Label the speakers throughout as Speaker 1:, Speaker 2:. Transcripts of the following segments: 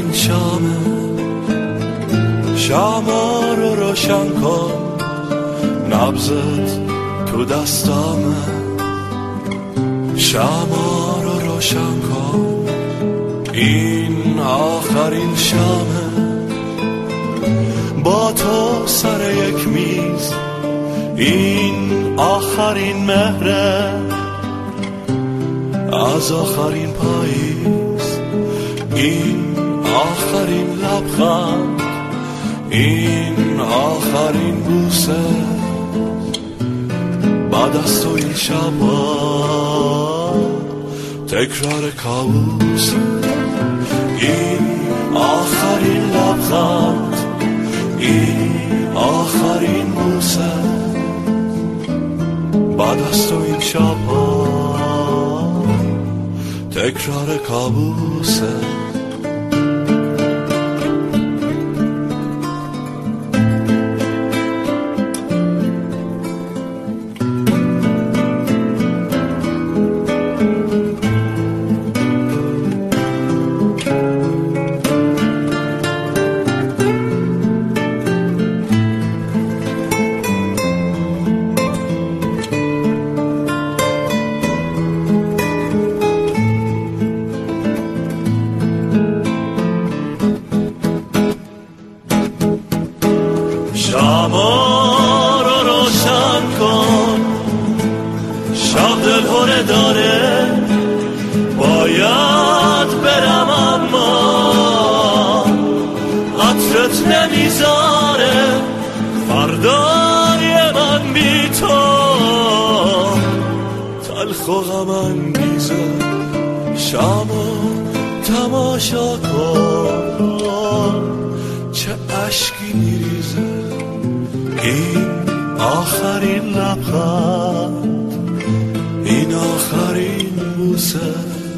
Speaker 1: آخرین شامه، شاما رو روشن کن، نبضت تو دستامه، شاما رو روشن کن، این آخرین شامه، با تو سر یک میز، این آخرین مهره، از آخرین پاییز، این آخرین لبخند، این آخرین بوسه، بعد از تو این شبا تکرار کابوسه، این آخرین لبخند، این آخرین بوسه، بعد از تو این شبا تکرار کابوسه. شاما رو روشن کن، شب دلهوره داره، باید برم اما عطرت نمیذاره، فردای من بی تو تلخ و غم انگیزه، شاما تماشا کن چه اشکی میریزه، این آخرین لبخند، این آخرین بوسه،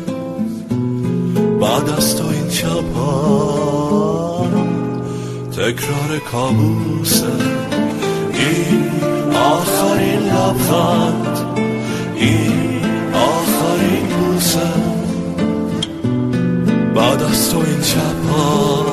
Speaker 1: بعد از تو این شبها تکرار کابوسه، این آخرین لبخند، این آخرین بوسه، بعد از تو این شبها